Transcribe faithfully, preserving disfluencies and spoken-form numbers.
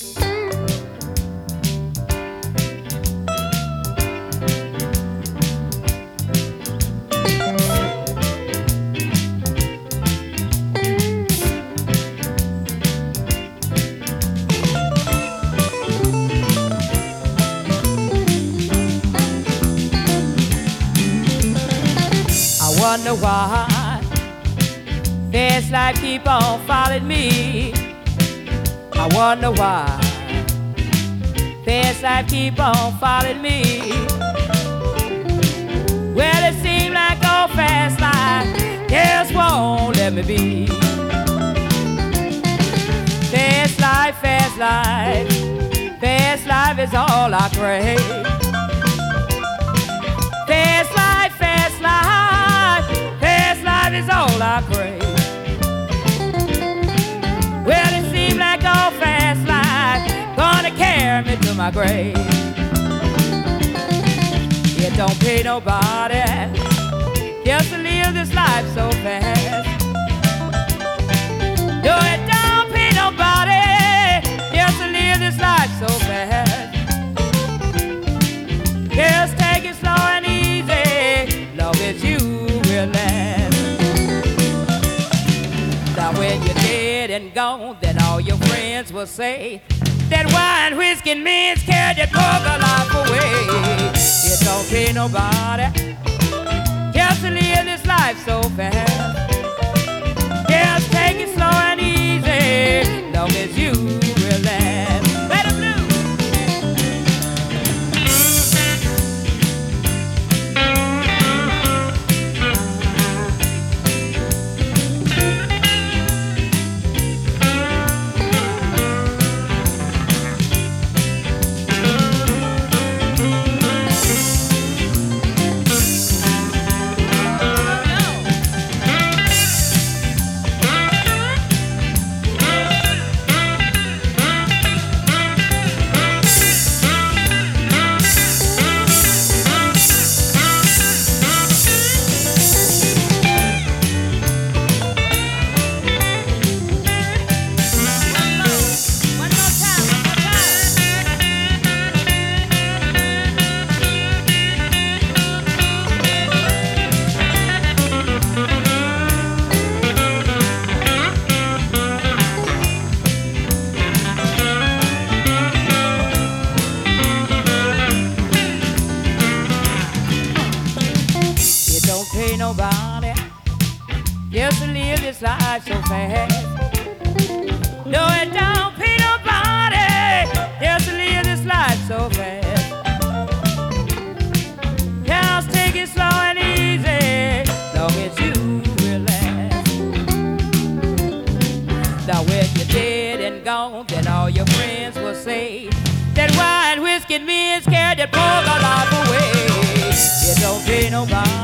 I wonder why this life keep on following me. I wonder why this life keep on following me. Well, it seems like old fast life just won't let me be. Fast life, fast life, fast life is all I crave. Fast life, fast life, fast life is all I crave. Well, it seems like all fast life gonna carry me to my grave. It don't pay nobody just to live this life so fast. No, it don't pay nobody just to live this life so fast. Just take it slow and easy, long as you will last. Now when you're dead and gone, then all your friends will say that wine, whiskey, and men's carried that poor life away. It don't pay nobody just to live this life so fast. Just take it slow and easy, long as you will last. Let 'em loose. Nobody just to live this life so fast. No, it don't pay nobody just to live this life so fast. Just take it slow and easy, long as you will last. Now when you're dead and gone, then all your friends will say that wine, whiskey, and men's carried that poor life away. It don't pay nobody